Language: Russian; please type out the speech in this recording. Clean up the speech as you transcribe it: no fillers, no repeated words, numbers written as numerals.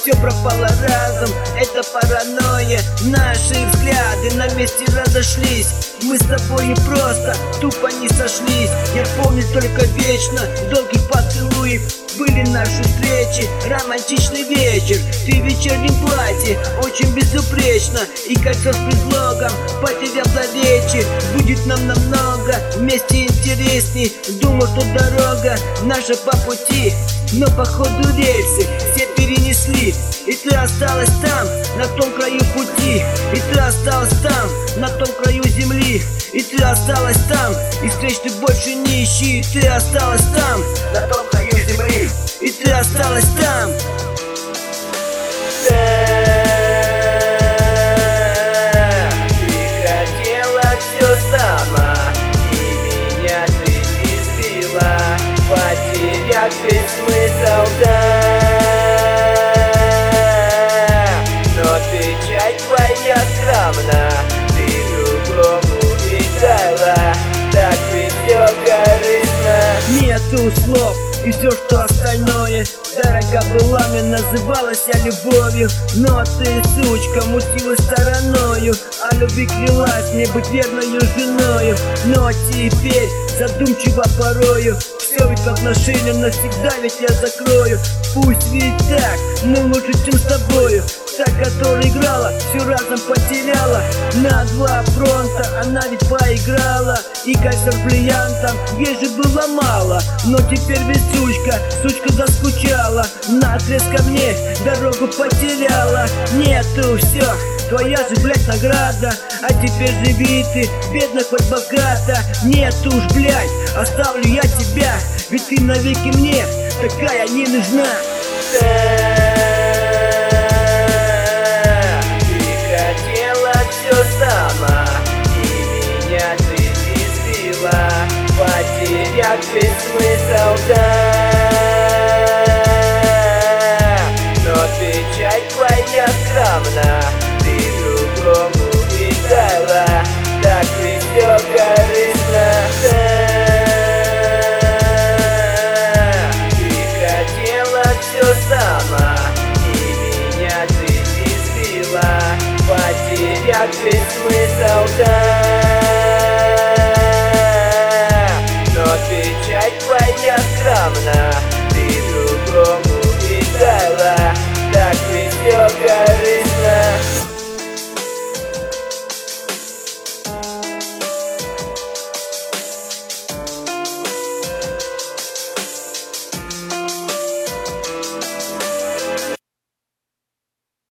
все пропало разом, это паранойя. Наши взгляды на месте разошлись. Мы с тобой просто тупо не сошлись. Я помню только вечно долгих поцелуев были наши встречи, романтичный вечер. Ты в вечернем платье, очень безупречно. И кольцо с предлогом потерял зловечие. Будет нам намного вместе интересней. Думал, что дорога наша по пути, но походу рельсы все перенесли. И ты осталась там, на том краю пути. И ты осталась там, на том краю земли. И ты осталась там, и встреч ты больше не ищи. И ты осталась там, на том краю земли. И ты осталась там. Ты хотела все сама, и меня ты избила, потеряв весь смысл, да. Но печать твоя скромна, ты другому играла, так ведь все корыстно. Нету слов, и все, что остальное дорога была мне, называлась я любовью. Но ты, сучка, мутила стороною, а любви клялась мне быть верною женою. Но теперь задумчиво порою, все ведь в отношениях навсегда ведь я закрою. Пусть ведь так, но лучше, чем с тобою. Та, которая играла, все разом потеряла. На два фронта она ведь поиграла. И кольцо с бриллиантом ей же было мало. Но теперь ведь сучка заскучала. Наотрез ко мне дорогу потеряла. Нету все, твоя же, блядь, награда. А теперь живи ты, бедно хоть богато. Нет уж, блядь, оставлю я тебя, ведь ты навеки мне такая не нужна. Сама, и меня ты избила, потеряв весь смысл, да. Но печать твоя скромна, ты другому играла, так ведь все корыстно, да. Ты хотела все сама, и меня ты избила, потеряв весь смысл, да. Но печать твоя скромна, ты другому играла, так ведь все корыстно.